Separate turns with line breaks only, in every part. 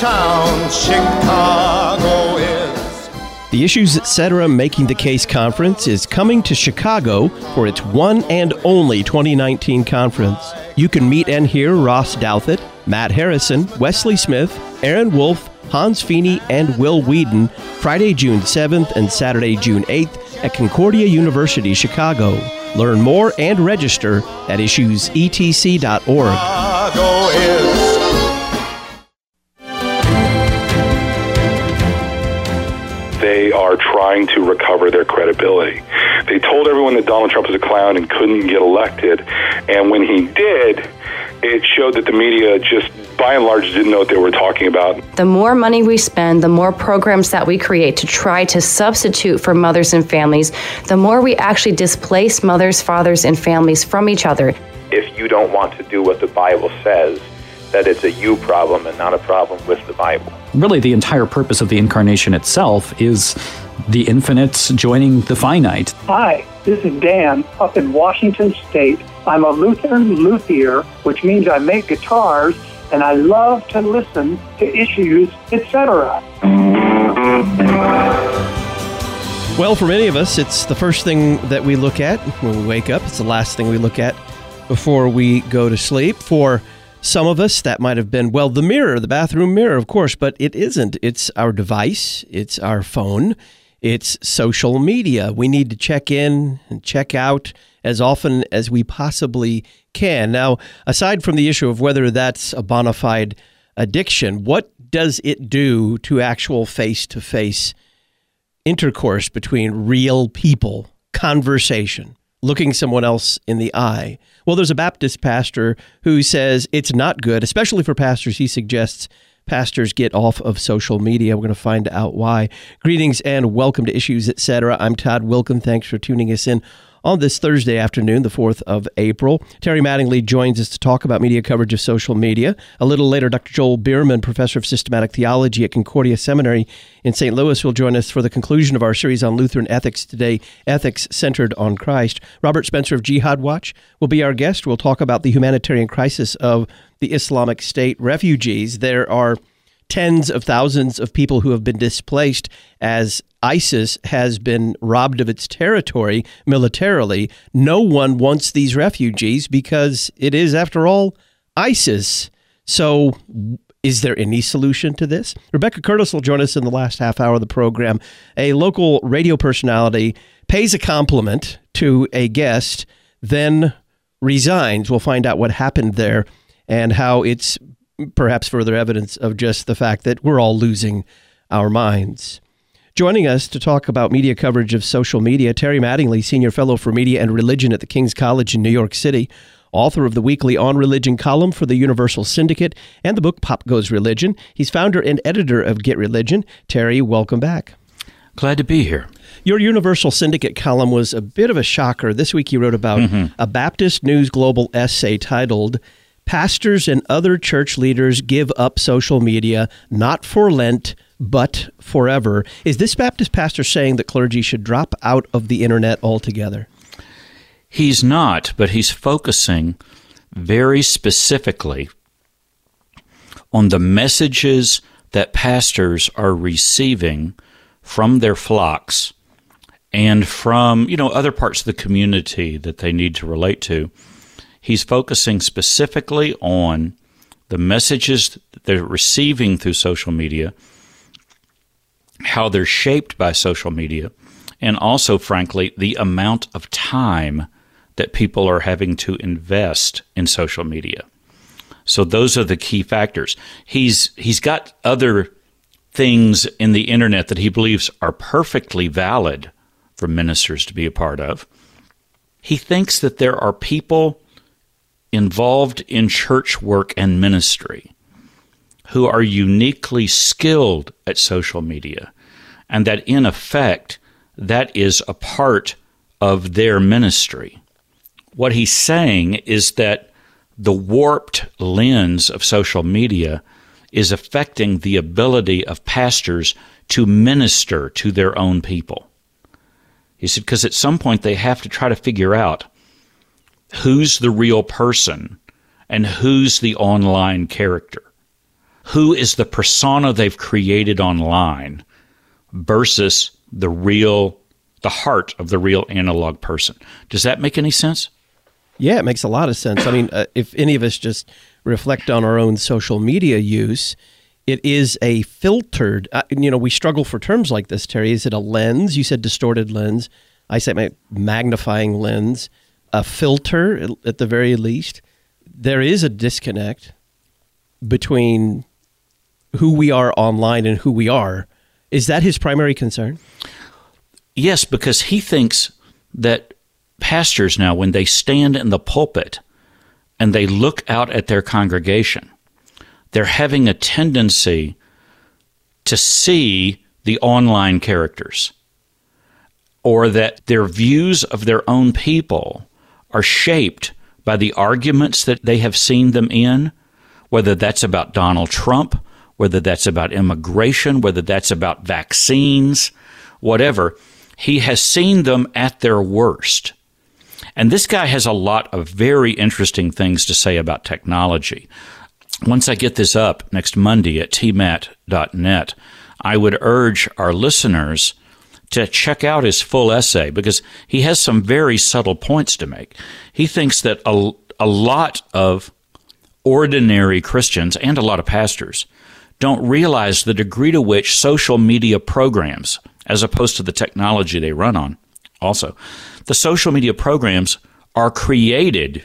town Chicago is.
The Issues Etc. Making the Case Conference is coming to Chicago for its one and only 2019 conference. You can meet and hear Ross Douthat, Matt Harrison, Wesley Smith, Aaron Wolf, Hans Feeney, and Will Whedon Friday, June 7th and Saturday, June 8th at Concordia University, Chicago. Learn more and register at issuesetc.org.
Chicago is.
They are trying to recover their credibility. They told everyone that Donald Trump was a clown and couldn't get elected, and when he did, it showed that the media just, by and large, didn't know what they were talking about.
The more money we spend, the more programs that we create to try to substitute for mothers and families, the more we actually displace mothers, fathers, and families from each other.
If you don't want to do what the Bible says, that it's a you problem and not a problem with the Bible.
Really, the entire purpose of the incarnation itself is the infinite joining the finite.
Hi, this is Dan up in Washington State. I'm a Lutheran luthier, which means I make guitars, and I love to listen to Issues, etc.
Well, for many of us, it's the first thing that we look at when we wake up. It's the last thing we look at before we go to sleep. For some of us, that might have been, well, the mirror, the bathroom mirror, of course, but it isn't. It's our device. It's our phone. It's social media. We need to check in and check out as often as we possibly can. Now, aside from the issue of whether that's a bona fide addiction, what does it do to actual face-to-face intercourse between real people, conversation, looking someone else in the eye? Well, there's a Baptist pastor who says it's not good, especially for pastors. He suggests pastors get off of social media. We're going to find out why. Greetings and welcome to Issues, Etc. I'm Todd Wilken. Thanks for tuning us in on this Thursday afternoon, the 4th of April. Terry Mattingly joins us to talk about media coverage of social media. A little later, Dr. Joel Bierman, professor of systematic theology at Concordia Seminary in St. Louis, will join us for the conclusion of our series on Lutheran ethics today, Ethics Centered on Christ. Robert Spencer of Jihad Watch will be our guest. We'll talk about the humanitarian crisis of the Islamic State refugees. There are tens of thousands of people who have been displaced as ISIS has been robbed of its territory militarily. No one wants these refugees because it is, after all, ISIS. So is there any solution to this? Rebecca Curtis will join us in the last half hour of the program. A local radio personality pays a compliment to a guest, then resigns. We'll find out what happened there and how it's perhaps further evidence of just the fact that we're all losing our minds. Joining us to talk about media coverage of social media, Terry Mattingly, Senior Fellow for Media and Religion at the King's College in New York City, author of the weekly On Religion column for the Universal Syndicate and the book Pop Goes Religion. He's founder and editor of Get Religion. Terry, welcome back.
Glad to be here.
Your Universal Syndicate column was a bit of a shocker. This week you wrote about a Baptist News Global essay titled Pastors and Other Church Leaders Give Up Social Media, Not for Lent, but Forever. Is this Baptist pastor saying that clergy should drop out of the internet altogether?
He's not, but he's focusing very specifically on the messages that pastors are receiving from their flocks and from, other parts of the community that they need to relate to. He's focusing specifically on the messages that they're receiving through social media, how they're shaped by social media, and also, frankly, the amount of time that people are having to invest in social media. So those are the key factors. He's got other things in the internet that he believes are perfectly valid for ministers to be a part of. He thinks that there are people involved in church work and ministry who are uniquely skilled at social media, and that in effect, that is a part of their ministry. What he's saying is that the warped lens of social media is affecting the ability of pastors to minister to their own people. He said, because at some point they have to try to figure out who's the real person and who's the online character. who is the persona they've created online versus the heart of the real analog person. Does that make any sense?
Yeah, it makes a lot of sense. I mean, if any of us just reflect on our own social media use, it is a filtered, we struggle for terms like this, Terry. Is it a lens? You said distorted lens. I say magnifying lens, a filter at the very least. There is a disconnect between who we are online and who we are. Is that his primary concern?
Yes, because he thinks that pastors now, when they stand in the pulpit and they look out at their congregation, they're having a tendency to see the online characters, or that their views of their own people are shaped by the arguments that they have seen them in, whether that's about Donald Trump, whether that's about immigration, whether that's about vaccines, whatever. He has seen them at their worst. And this guy has a lot of very interesting things to say about technology. Once I get this up next Monday at tmat.net, I would urge our listeners to check out his full essay, because he has some very subtle points to make. He thinks that a lot of ordinary Christians and a lot of pastors don't realize the degree to which social media programs, as opposed to the technology they run on, also, the social media programs are created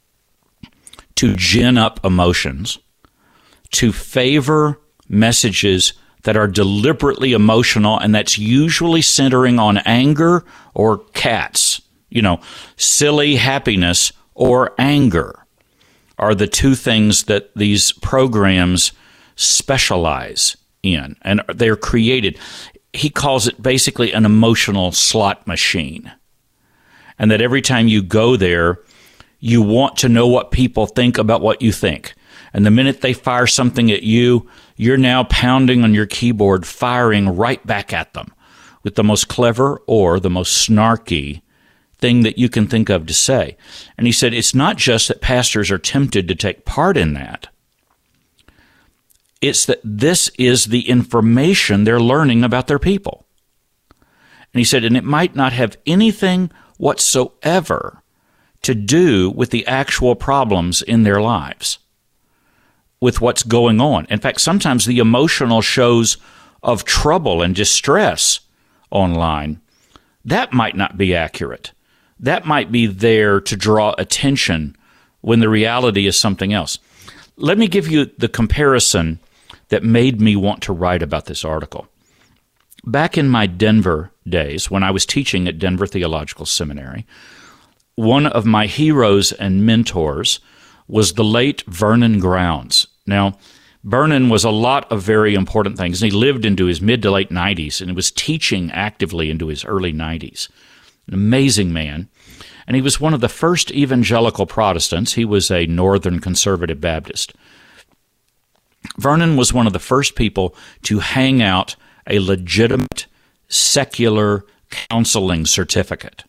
to gin up emotions, to favor messages that are deliberately emotional, and that's usually centering on anger or cats. Silly happiness or anger are the two things that these programs specialize in, and they're created. He calls it basically an emotional slot machine, and that every time you go there, you want to know what people think about what you think. And the minute they fire something at you, you're now pounding on your keyboard, firing right back at them with the most clever or the most snarky thing that you can think of to say. And he said it's not just that pastors are tempted to take part in that. It's that this is the information they're learning about their people. And he said, and it might not have anything whatsoever to do with the actual problems in their lives, with what's going on. In fact, sometimes the emotional shows of trouble and distress online, that might not be accurate. That might be there to draw attention when the reality is something else. Let me give you the comparison that made me want to write about this article. Back in my Denver days, when I was teaching at Denver Theological Seminary, one of my heroes and mentors was the late Vernon Grounds. Now, Vernon was a lot of very important things, and he lived into his mid to late 90s, and he was teaching actively into his early 90s. An amazing man. And he was one of the first evangelical Protestants. He was a Northern Conservative Baptist. Vernon was one of the first people to hang out a legitimate secular counseling certificate.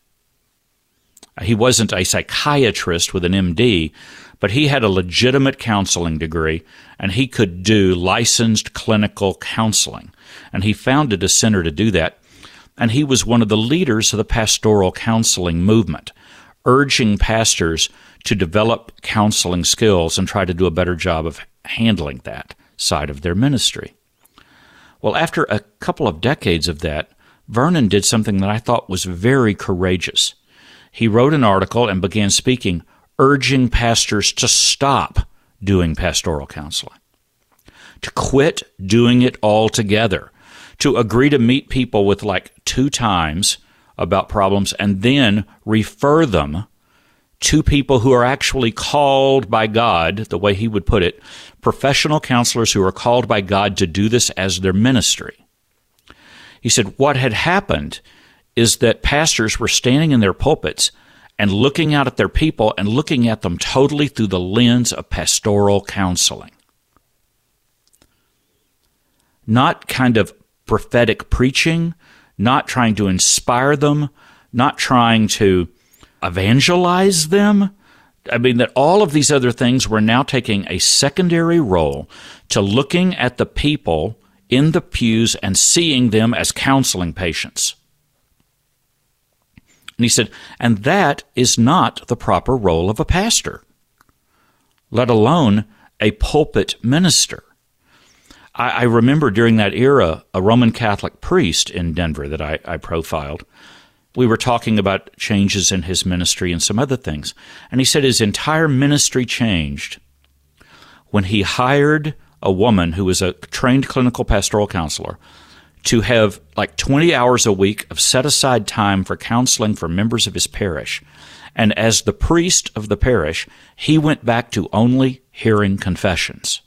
He wasn't a psychiatrist with an MD, but he had a legitimate counseling degree, and he could do licensed clinical counseling. And he founded a center to do that. And he was one of the leaders of the pastoral counseling movement, urging pastors to develop counseling skills and try to do a better job of handling that side of their ministry. Well, after a couple of decades of that, Vernon did something that I thought was very courageous. He wrote an article and began speaking, urging pastors to stop doing pastoral counseling, to quit doing it altogether, to agree to meet people with like 2 times about problems and then refer them to people who are actually called by God, the way he would put it, professional counselors who are called by God to do this as their ministry. He said what had happened is that pastors were standing in their pulpits and looking out at their people and looking at them totally through the lens of pastoral counseling. Not kind of prophetic preaching, not trying to inspire them, not trying to evangelize them, I mean, that all of these other things were now taking a secondary role to looking at the people in the pews and seeing them as counseling patients. And he said, and that is not the proper role of a pastor, let alone a pulpit minister. I remember during that era, a Roman Catholic priest in Denver that I profiled, we were talking about changes in his ministry and some other things. And he said his entire ministry changed when he hired a woman who was a trained clinical pastoral counselor to have like 20 hours a week of set-aside time for counseling for members of his parish. And as the priest of the parish, he went back to only hearing confessions.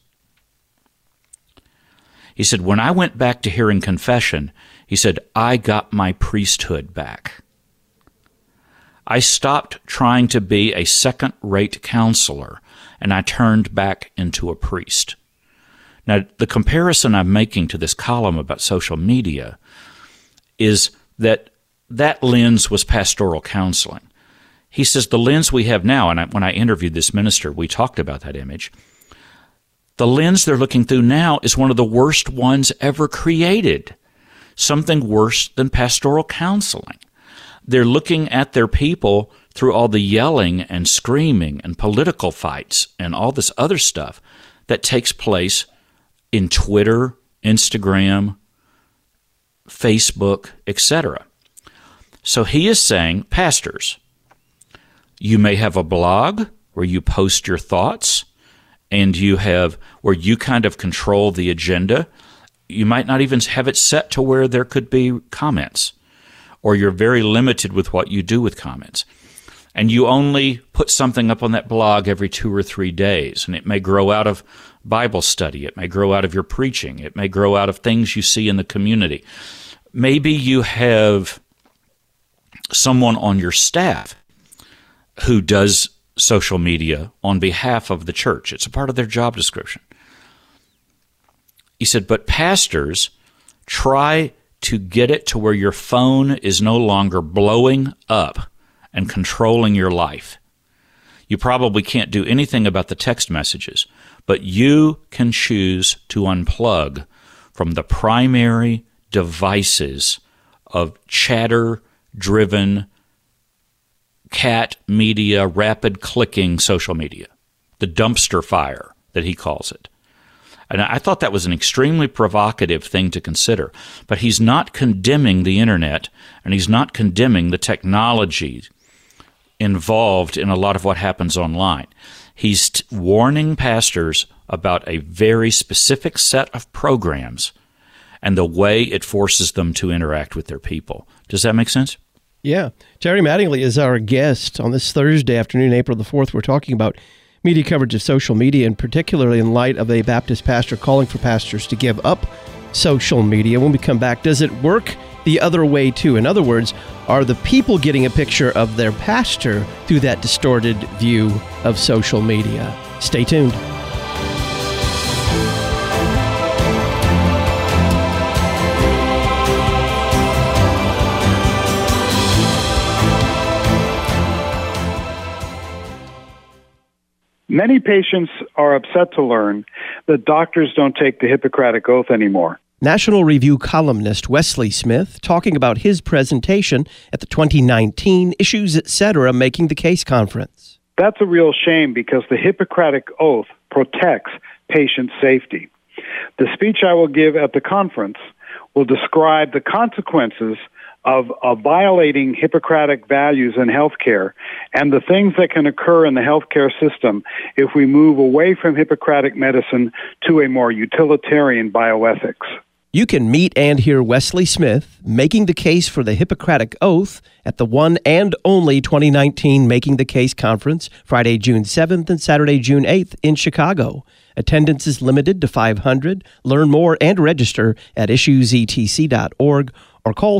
He said, when I went back to hearing confession, he said, I got my priesthood back. I stopped trying to be a second-rate counselor, and I turned back into a priest. Now, the comparison I'm making to this column about social media is that lens was pastoral counseling. He says the lens we have now, and when I interviewed this minister, we talked about that image, the lens they're looking through now is one of the worst ones ever created, something worse than pastoral counseling. They're looking at their people through all the yelling and screaming and political fights and all this other stuff that takes place in Twitter, Instagram, Facebook, etc. So he is saying, pastors, you may have a blog where you post your thoughts, and you have where you kind of control the agenda. You might not even have it set to where there could be comments, or you're very limited with what you do with comments. And you only put something up on that blog every 2 or 3 days, and it may grow out of Bible study. It may grow out of your preaching. It may grow out of things you see in the community. Maybe you have someone on your staff who does social media on behalf of the church. It's a part of their job description. He said, but pastors, try to get it to where your phone is no longer blowing up and controlling your life. You probably can't do anything about the text messages, but you can choose to unplug from the primary devices of chatter-driven cat media, rapid clicking social media, the dumpster fire that he calls it. And I thought that was an extremely provocative thing to consider. But he's not condemning the internet, and he's not condemning the technology involved in a lot of what happens online. He's warning pastors about a very specific set of programs and the way it forces them to interact with their people. Does that make sense?
Yeah. Terry Mattingly is our guest on this Thursday afternoon, April the 4th. We're talking about media coverage of social media, and particularly in light of a Baptist pastor calling for pastors to give up social media. When we come back, does it work the other way too? In other words, are the people getting a picture of their pastor through that distorted view of social media? Stay tuned.
Many patients are upset to learn that doctors don't take the Hippocratic Oath anymore.
National Review columnist Wesley Smith talking about his presentation at the 2019 Issues Etc. Making the Case conference.
That's a real shame because the Hippocratic Oath protects patient safety. The speech I will give at the conference will describe the consequences of violating Hippocratic values in healthcare and the things that can occur in the healthcare system if we move away from Hippocratic medicine to a more utilitarian bioethics.
You can meet and hear Wesley Smith making the case for the Hippocratic Oath at the one and only 2019 Making the Case conference, Friday, June 7th and Saturday, June 8th in Chicago. Attendance is limited to 500. Learn more and register at issuesetc.org or call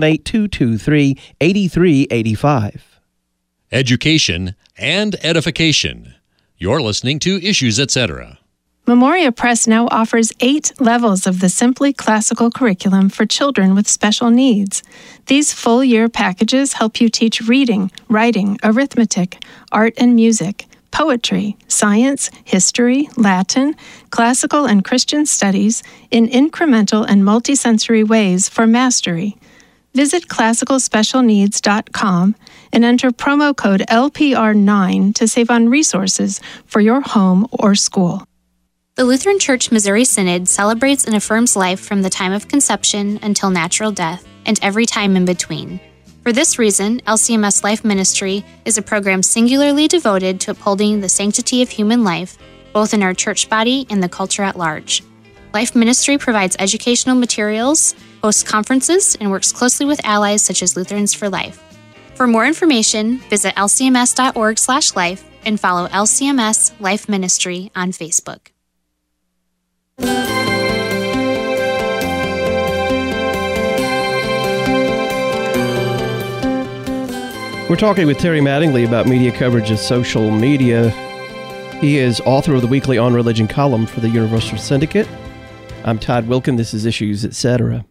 618-223-8385.
Education and edification. You're listening to Issues Etc. Memoria Press now offers 8 levels of the Simply Classical curriculum for children with special needs. These full-year packages help you teach reading, writing, arithmetic, art and music, poetry, science, history, Latin, classical and Christian studies in incremental and multisensory ways for mastery. Visit classicalspecialneeds.com and enter promo code LPR9 to save on resources for your home or school.
The Lutheran Church Missouri Synod celebrates and affirms life from the time of conception until natural death and every time in between. For this reason, LCMS Life Ministry is a program singularly devoted to upholding the sanctity of human life, both in our church body and the culture at large. Life Ministry provides educational materials, hosts conferences, and works closely with allies such as Lutherans for Life. For more information, visit lcms.org/life and follow LCMS Life Ministry on Facebook.
We're talking with Terry Mattingly about media coverage of social media. He is author of the weekly On Religion column for the Universal Syndicate. I'm Todd Wilkin. This is Issues, Etc.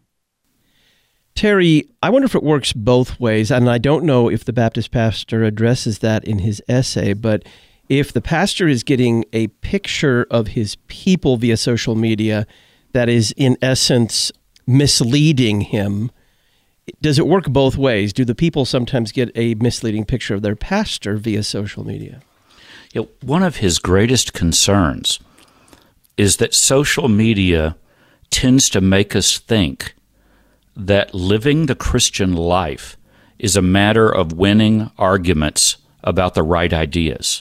Terry, I wonder if it works both ways, and I don't know if the Baptist pastor addresses that in his essay, but if the pastor is getting a picture of his people via social media that is, in essence, misleading him, does it work both ways? Do the people sometimes get a misleading picture of their pastor via social media?
One of his greatest concerns is that social media tends to make us think that living the Christian life is a matter of winning arguments about the right ideas.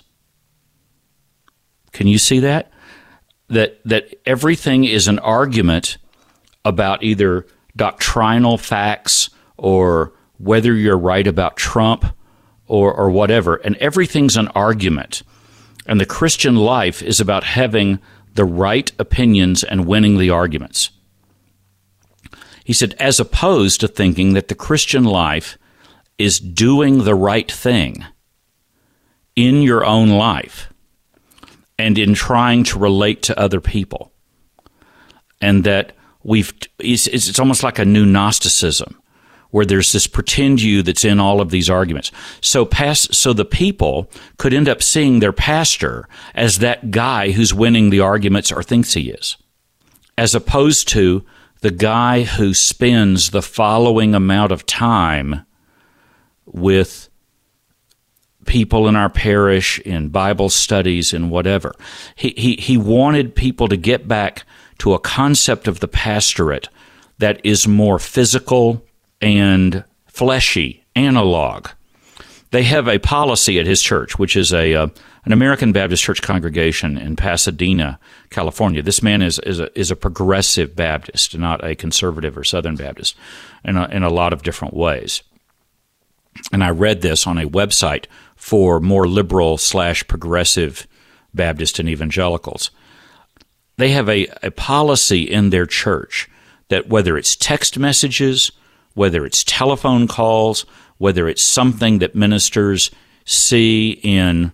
Can you see that? That everything is an argument about either doctrinal facts or whether you're right about Trump or whatever, and everything's an argument. And the Christian life is about having the right opinions and winning the arguments. He said, as opposed to thinking that the Christian life is doing the right thing in your own life and in trying to relate to other people. And that it's almost like a new Gnosticism, where there's this pretend you that's in all of these arguments. So the people could end up seeing their pastor as that guy who's winning the arguments or thinks he is, as opposed to the guy who spends the following amount of time with people in our parish, in Bible studies, and whatever. He wanted people to get back to a concept of the pastorate that is more physical and fleshy, analog. They have a policy at his church, which is an American Baptist church congregation in Pasadena, California. This man is a progressive Baptist, not a conservative or Southern Baptist, in a lot of different ways. And I read this on a website for more liberal/progressive Baptist and evangelicals. They have a policy in their church that whether it's text messages, whether it's telephone calls, whether it's something that ministers see in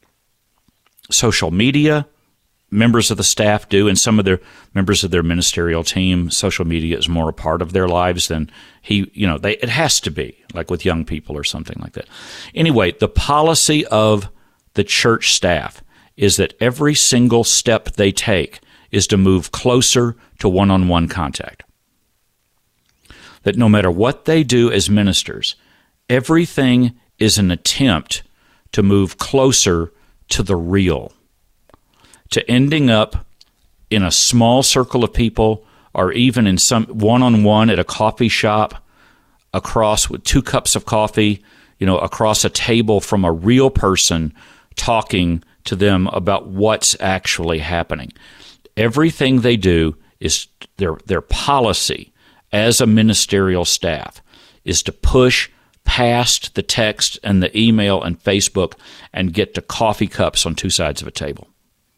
social media, members of the staff do, and some of their members of their ministerial team, social media is more a part of their lives than it has to be, like with young people or something like that. Anyway, the policy of the church staff is that every single step they take is to move closer to one-on-one contact. That no matter what they do as ministers, everything is an attempt to move closer to the real, to ending up in a small circle of people or even in some one-on-one at a coffee shop across with 2 cups of coffee, across a table from a real person talking to them about what's actually happening. Everything they do is their policy as a ministerial staff is to push past the text and the email and Facebook and get to coffee cups on 2 sides of a table.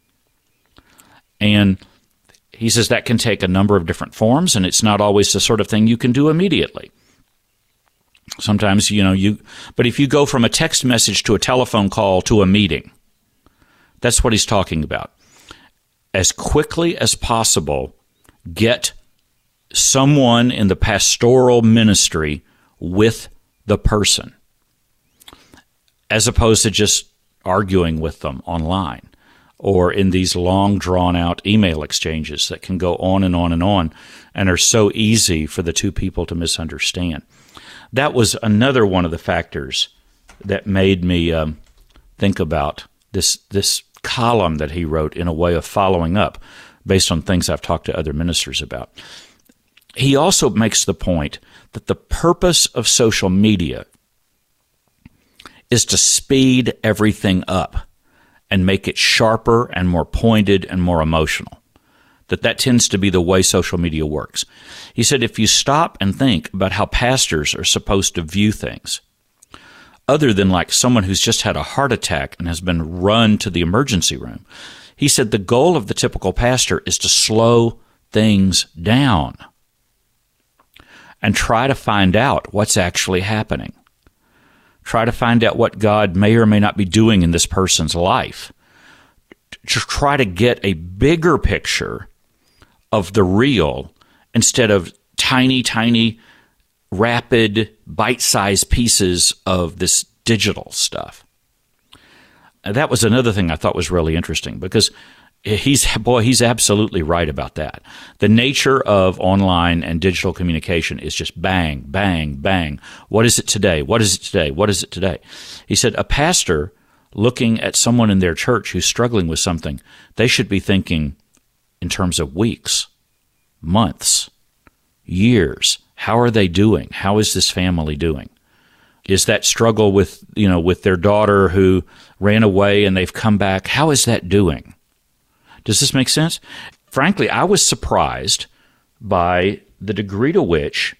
And he says that can take a number of different forms, and it's not always the sort of thing you can do immediately. Sometimes, but if you go from a text message to a telephone call to a meeting, that's what he's talking about. as quickly as possible, get someone in the pastoral ministry with the person, as opposed to just arguing with them online or in these long, drawn-out email exchanges that can go on and on and on and are so easy for the two people to misunderstand. That was another one of the factors that made me think about this column that he wrote in a way of following up based on things I've talked to other ministers about. He also makes the point that the purpose of social media is to speed everything up and make it sharper and more pointed and more emotional. That tends to be the way social media works. He said if you stop and think about how pastors are supposed to view things, other than like someone who's just had a heart attack and has been run to the emergency room, he said the goal of the typical pastor is to slow things down and try to find out what's actually happening. Try to find out what God may or may not be doing in this person's life. To try to get a bigger picture of the real instead of tiny, rapid, bite-sized pieces of this digital stuff. And that was another thing I thought was really interesting because he's absolutely right about that. The nature of online and digital communication is just bang, bang, bang. What is it today? What is it today? What is it today? He said a pastor looking at someone in their church who's struggling with something, they should be thinking in terms of weeks, months, years. How are they doing? How is this family doing? Is that struggle with their daughter who ran away and they've come back? How is that doing? Does this make sense? Frankly, I was surprised by the degree to which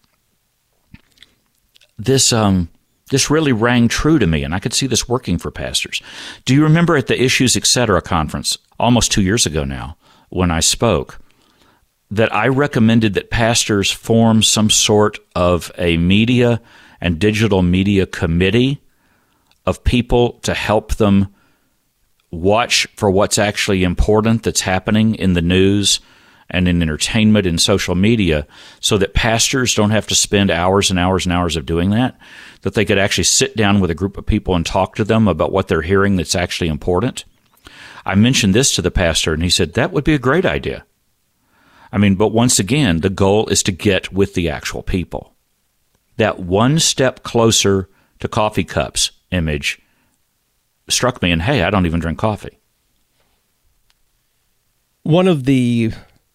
this really rang true to me, and I could see this working for pastors. Do you remember at the Issues Etc. conference almost 2 years ago now when I spoke that I recommended that pastors form some sort of a media and digital media committee of people to help them watch for what's actually important that's happening in the news and in entertainment and social media so that pastors don't have to spend hours and hours and hours of doing that they could actually sit down with a group of people and talk to them about what they're hearing that's actually important. I mentioned this to the pastor, and he said, that would be a great idea. But once again, the goal is to get with the actual people. That one step closer to coffee cups image struck me, and hey, I don't even drink coffee.
One of the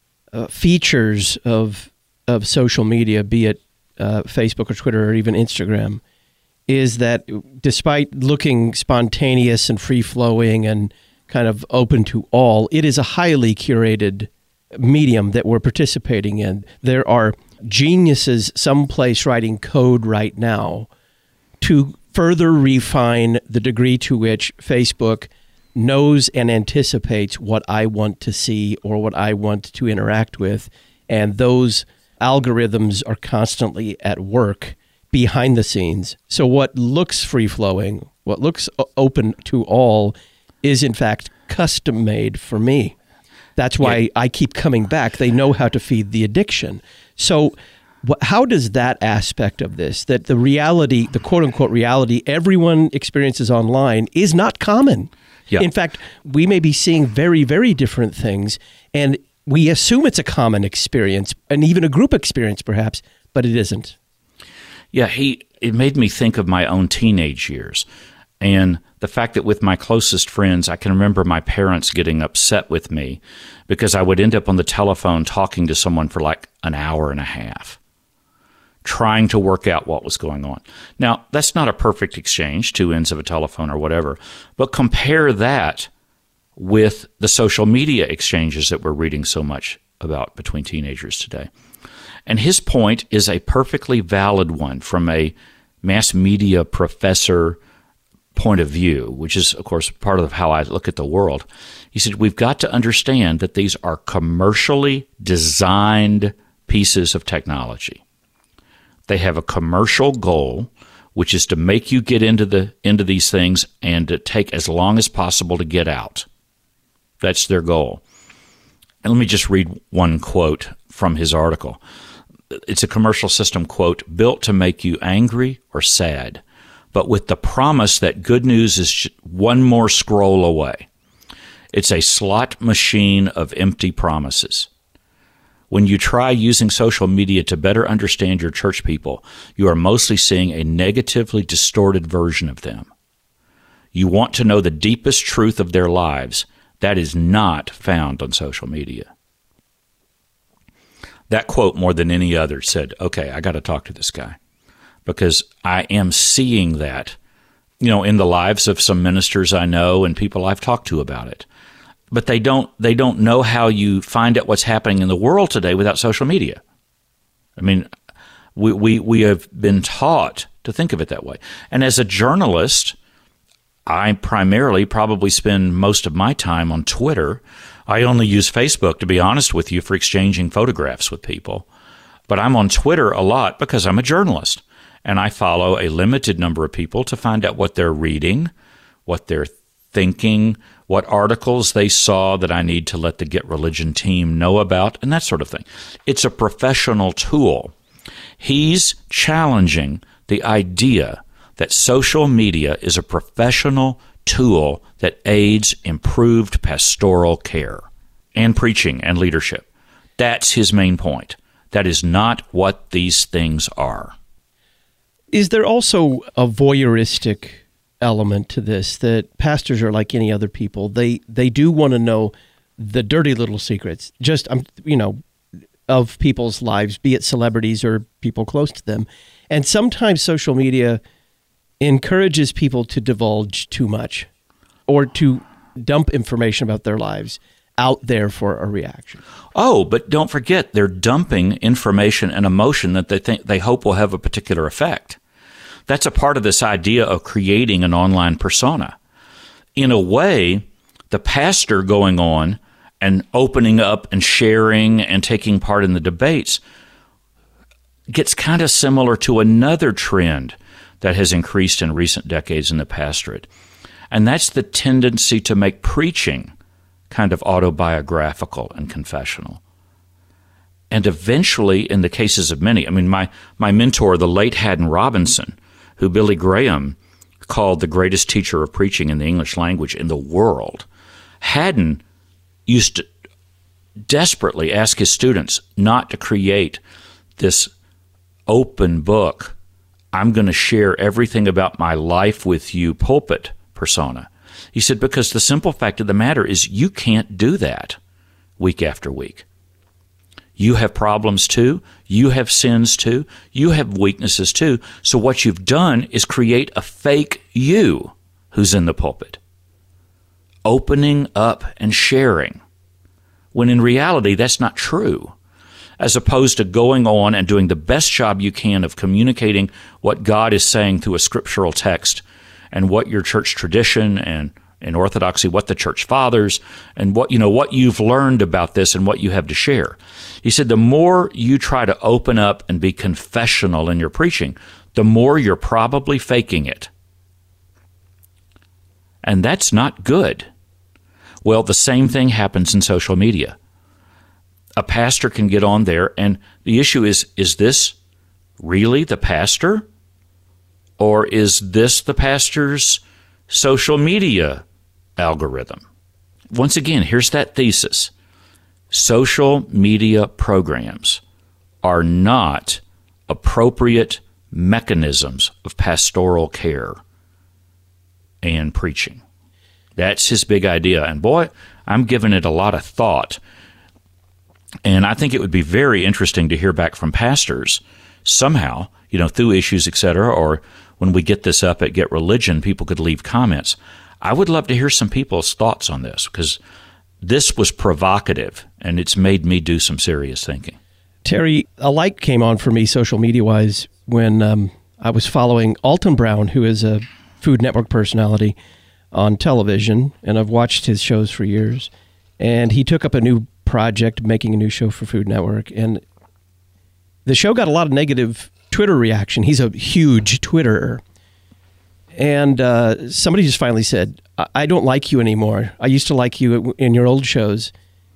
features of social media, be it Facebook or Twitter or even Instagram, is that despite looking spontaneous and free-flowing and kind of open to all, it is a highly curated medium that we're participating in. There are geniuses someplace writing code right now to further refine the degree to which Facebook knows and anticipates what I want to see or what I want to interact with. And those algorithms are constantly at work behind the scenes. So what looks free-flowing, what looks open to all, is in fact custom-made for me. That's why I keep coming back. They know how to feed the addiction. So how does that aspect of this, that the reality, the quote-unquote reality everyone experiences online is not common? Yeah. In fact, we may be seeing very, very different things, and we assume it's a common experience, and even a group experience perhaps, but it isn't.
Yeah, it made me think of my own teenage years, and the fact that with my closest friends, I can remember my parents getting upset with me because I would end up on the telephone talking to someone for like an hour and a half, trying to work out what was going on. Now, that's not a perfect exchange, two ends of a telephone or whatever, but compare that with the social media exchanges that we're reading so much about between teenagers today. And his point is a perfectly valid one from a mass media professor point of view, which is, of course, part of how I look at the world. He said, we've got to understand that these are commercially designed pieces of technology. They have a commercial goal, which is to make you get into these things and to take as long as possible to get out. That's their goal. And let me just read one quote from his article. It's a commercial system, quote, built to make you angry or sad, but with the promise that good news is one more scroll away. It's a slot machine of empty promises. When you try using social media to better understand your church people, you are mostly seeing a negatively distorted version of them. You want to know the deepest truth of their lives. That is not found on social media. That quote, more than any other, said, okay, I got to talk to this guy, because I am seeing that, in the lives of some ministers I know and people I've talked to about it. But they don't know how you find out what's happening in the world today without social media. I mean, we have been taught to think of it that way. And as a journalist, I primarily probably spend most of my time on Twitter. I only use Facebook, to be honest with you, for exchanging photographs with people. But I'm on Twitter a lot because I'm a journalist, and I follow a limited number of people to find out what they're reading, what they're thinking, what articles they saw that I need to let the Get Religion team know about, and that sort of thing. It's a professional tool. He's challenging the idea that social media is a professional tool that aids improved pastoral care and preaching and leadership. That's his main point. That is not what these things are.
Is there also a voyeuristic element to this, that pastors are like any other people? They do want to know the dirty little secrets, just of people's lives, be it celebrities or people close to them. And sometimes social media encourages people to divulge too much or to dump information about their lives out there for a reaction.
Oh, but don't forget, they're dumping information and emotion that they hope will have a particular effect. That's a part of this idea of creating an online persona. In a way, the pastor going on and opening up and sharing and taking part in the debates gets kind of similar to another trend that has increased in recent decades in the pastorate. And that's the tendency to make preaching kind of autobiographical and confessional. And eventually, in the cases of many, my mentor, the late Haddon Robinson, who Billy Graham called the greatest teacher of preaching in the English language in the world, Haddon used to desperately ask his students not to create this open book, I'm going to share everything about my life with you pulpit persona. He said, because the simple fact of the matter is you can't do that week after week. You have problems too. You have sins too. You have weaknesses too. So what you've done is create a fake you who's in the pulpit, opening up and sharing, when in reality that's not true. As opposed to going on and doing the best job you can of communicating what God is saying through a scriptural text and what your church tradition and in orthodoxy, what the church fathers and what you've learned about this and what you have to share. He said the more you try to open up and be confessional in your preaching, the more you're probably faking it. And that's not good. Well, the same thing happens in social media. A pastor can get on there, and the issue is this really the pastor? Or is this the pastor's social media algorithm? Once again, here's that thesis. Social media programs are not appropriate mechanisms of pastoral care and preaching. That's his big idea. And boy, I'm giving it a lot of thought. And I think it would be very interesting to hear back from pastors somehow, through issues, etc., or when we get this up at Get Religion, people could leave comments. I would love to hear some people's thoughts on this, because this was provocative, and it's made me do some serious thinking.
Terry, a light came on for me social media-wise when I was following Alton Brown, who is a Food Network personality on television, and I've watched his shows for years. And he took up a new project, making a new show for Food Network, and the show got a lot of negative Twitter reaction. He's a huge Twitterer. And somebody just finally said, I don't like you anymore. I used to like you in your old shows.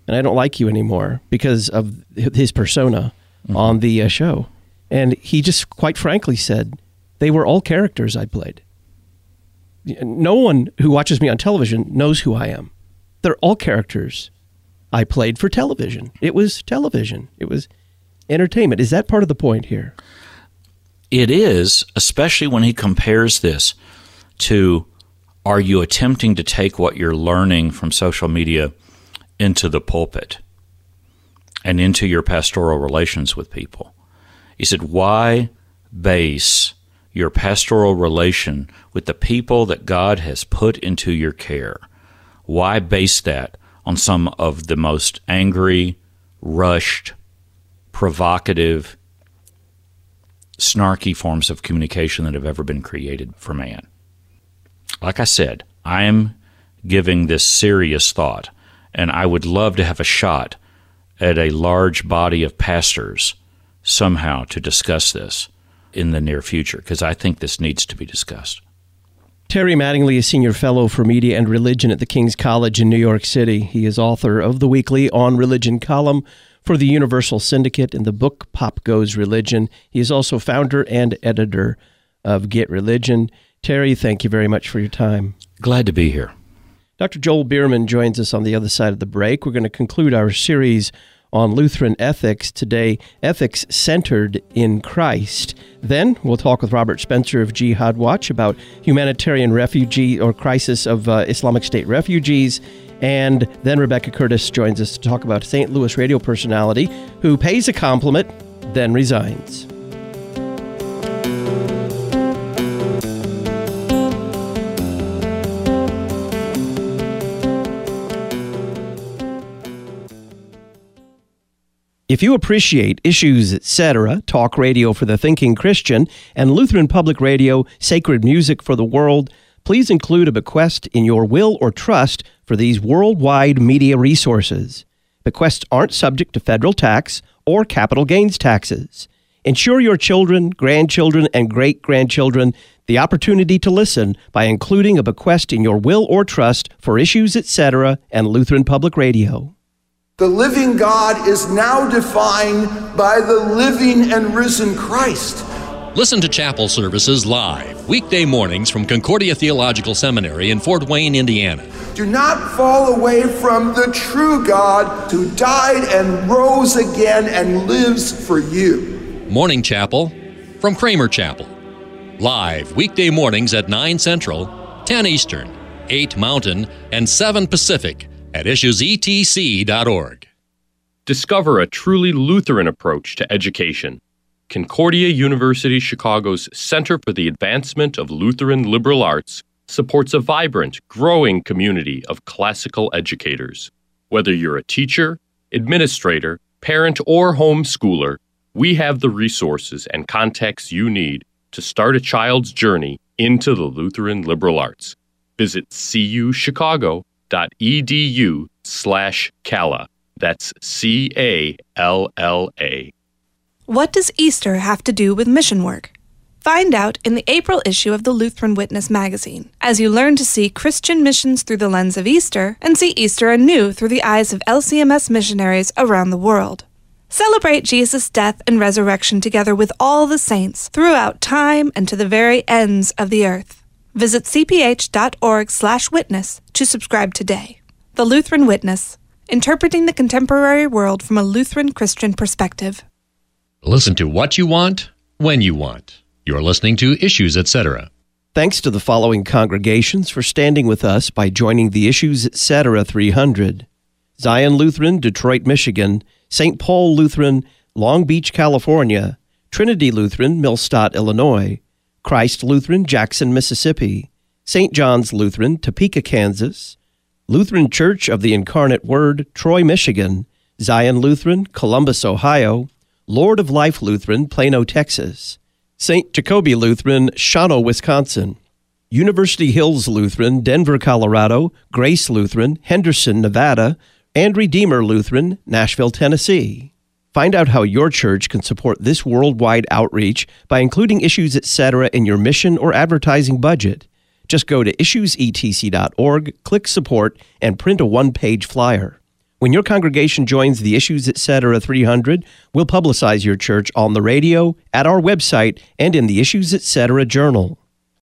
and I don't like you anymore because of his persona on the show. And he just quite frankly said, they were all characters I played. No one who watches me on television knows who I am. They're all characters I played for television. It was television. It was entertainment. Is that part of the point here?
It is, especially when he compares this to, are you attempting to take what you're learning from social media into the pulpit and into your pastoral relations with people? He said, why base your pastoral relation with the people that God has put into your care? Why base that on some of the most angry, rushed, provocative, snarky forms of communication that have ever been created for man? Like I said, I am giving this serious thought, and I would love to have a shot at a large body of pastors somehow to discuss this in the near future, because I think this needs to be discussed.
Terry Mattingly is Senior Fellow for Media and Religion at the King's College in New York City. He is author of the weekly On Religion column for the Universal Syndicate and the book Pop Goes Religion. He is also founder and editor of Get Religion. Terry, thank you very much for your time.
Glad to be here.
Dr. Joel Bierman joins us on the other side of the break. We're going to conclude our series on Lutheran ethics today, ethics centered in Christ. Then we'll talk with Robert Spencer of Jihad Watch about humanitarian refugee or crisis of Islamic State refugees. And then Rebecca Curtis joins us to talk about St. Louis radio personality who pays a compliment, then resigns. If you appreciate Issues, Etc., talk radio for the thinking Christian, and Lutheran Public Radio, sacred music for the world, please include a bequest in your will or trust for these worldwide media resources. Bequests aren't subject to federal tax or capital gains taxes. Ensure your children, grandchildren, and great-grandchildren the opportunity to listen by including a bequest in your will or trust for Issues, Etc. and Lutheran Public Radio.
The living God is now defined by the living and risen Christ.
Listen to chapel services live, weekday mornings from Concordia Theological Seminary in Fort Wayne, Indiana.
Do not fall away from the true God who died and rose again and lives for you.
Morning Chapel from Kramer Chapel. Live weekday mornings at 9 Central, 10 Eastern, 8 Mountain, and 7 Pacific at issuesetc.org.
Discover a truly Lutheran approach to education. Concordia University Chicago's Center for the Advancement of Lutheran Liberal Arts supports a vibrant, growing community of classical educators. Whether you're a teacher, administrator, parent, or homeschooler, we have the resources and contacts you need to start a child's journey into the Lutheran liberal arts. Visit cuchicago.edu/CALA. That's CALLA.
What does Easter have to do with mission work? Find out in the April issue of the Lutheran Witness magazine, as you learn to see Christian missions through the lens of Easter and see Easter anew through the eyes of LCMS missionaries around the world. Celebrate Jesus' death and resurrection together with all the saints throughout time and to the very ends of the earth. Visit cph.org/witness to subscribe today. The Lutheran Witness, interpreting the contemporary world from a Lutheran Christian perspective.
Listen to what you want, when you want. You're listening to Issues, Etc.
Thanks to the following congregations for standing with us by joining the Issues, Etc. 300. Zion Lutheran, Detroit, Michigan, St. Paul Lutheran, Long Beach, California, Trinity Lutheran, Millstadt, Illinois, Christ Lutheran, Jackson, Mississippi, St. John's Lutheran, Topeka, Kansas, Lutheran Church of the Incarnate Word, Troy, Michigan, Zion Lutheran, Columbus, Ohio, Lord of Life Lutheran, Plano, Texas, St. Jacobi Lutheran, Shawano, Wisconsin, University Hills Lutheran, Denver, Colorado, Grace Lutheran, Henderson, Nevada, and Redeemer Lutheran, Nashville, Tennessee. Find out how your church can support this worldwide outreach by including Issues, Etc. in your mission or advertising budget. Just go to issuesetc.org, click Support, and print a one-page flyer. When your congregation joins the Issues Etc. 300, we'll publicize your church on the radio, at our website, and in the Issues Etc. Journal.